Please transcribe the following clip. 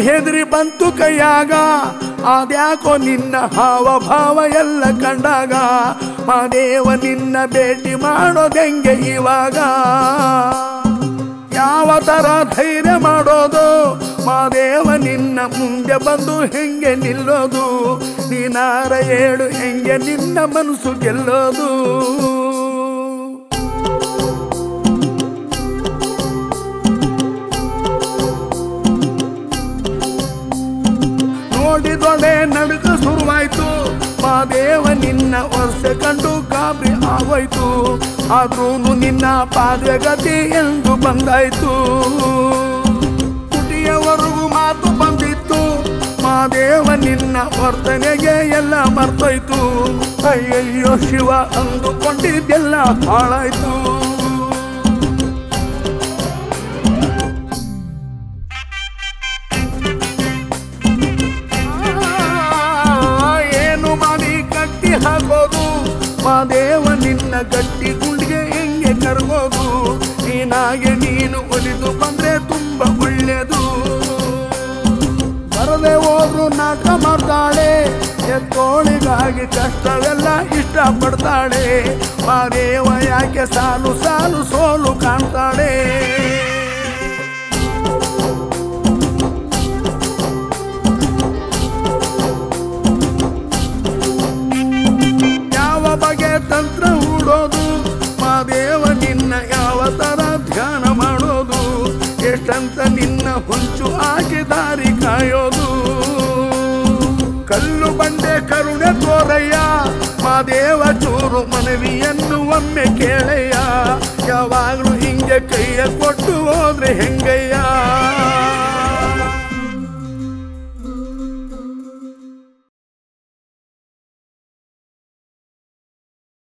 ಹೆದರಿ ಬಂತು ಕೈಯಾಗ ಅದ್ಯಾಕೋ ನಿನ್ನ ಹಾವ ಭಾವ ಎಲ್ಲ ಕಂಡಾಗ ಮಾದೇವ ನಿನ್ನ ಭೇಟಿ ಮಾಡೋದೆಂಗೆ ಇವಾಗ ಯಾವ ತರ ಧೈರ್ಯ ಮಾಡೋದು ಮಾದೇವ ನಿನ್ನ ಮುಂದೆ ಬಂದು ಹೆಂಗೆ ನಿಲ್ಲೋದು ನೀನಾರ ಹೇಳು ಹೆಂಗೆ ನಿನ್ನ ಮನಸ್ಸು ಗೆಲ್ಲೋದು ನೋಡಿದೊಡೆ ನಡುಕ ಶುರುವಾಯ್ತು ಮಾದೇವ ನಿನ್ನ ವರ್ಷ ಕಂಡು ಗಾಬರಿ ಆಗೋಯ್ತು ಆದ್ರೂ ನಿನ್ನ ಪಾದಗತಿ ಎಂದು ಬಂದಾಯ್ತು ಕುಟಿಯವರೆಗೂ ಮಾತು ಬಂದಿತ್ತು ಮಾದೇವ ನಿನ್ನ ವರ್ತನೆಗೆ ಎಲ್ಲ ಮರ್ತೋಯ್ತು ಅಯ್ಯಯ್ಯೋ ಶಿವ ಅಂದುಕೊಂಡಿದ್ದೆಲ್ಲ ಹಾಳಾಯ್ತು ಹಾಕೋದು ಮಾದೇವ ನಿನ್ನ ಗಟ್ಟಿ ಗುಂಡಿಗೆ ಹೆಂಗೆ ಕರಗೋದು ನೀನಾಗೆ ನೀನು ಒಲಿದು ಬಂದ್ರೆ ತುಂಬಾ ಒಳ್ಳೆಯದು ಬರದೆ ಹೋದ್ರು ನಾಟ ಮಾಡ್ತಾಳೆ ಎತ್ತೋಳಿಗಾಗಿ ಕಷ್ಟವೆಲ್ಲ ಇಷ್ಟಪಡ್ತಾಳೆ ಮಾದೇವ ಯಾಕೆ ಸಾಲು ಸಾಲು ಸೋಲು ಕಾಣ್ತಾಳೆ ಬಗೆ ತಂತ್ರ ಹೂಡೋದು ಮಾದೇವ ನಿನ್ನ ಯಾವ ತರ ಧ್ಯಾನ ಮಾಡೋದು ಎಷ್ಟಂತ ನಿನ್ನ ಹೊಂಚು ಹಾಕಿ ದಾರಿ ಕಾಯೋದು ಕಲ್ಲು ಬಂಡೆ ಕರುಣೆ ತೋರಯ್ಯ ಮಾದೇವ ಚೂರು ಮನವಿಯನ್ನು ಒಮ್ಮೆ ಕೇಳಯ್ಯ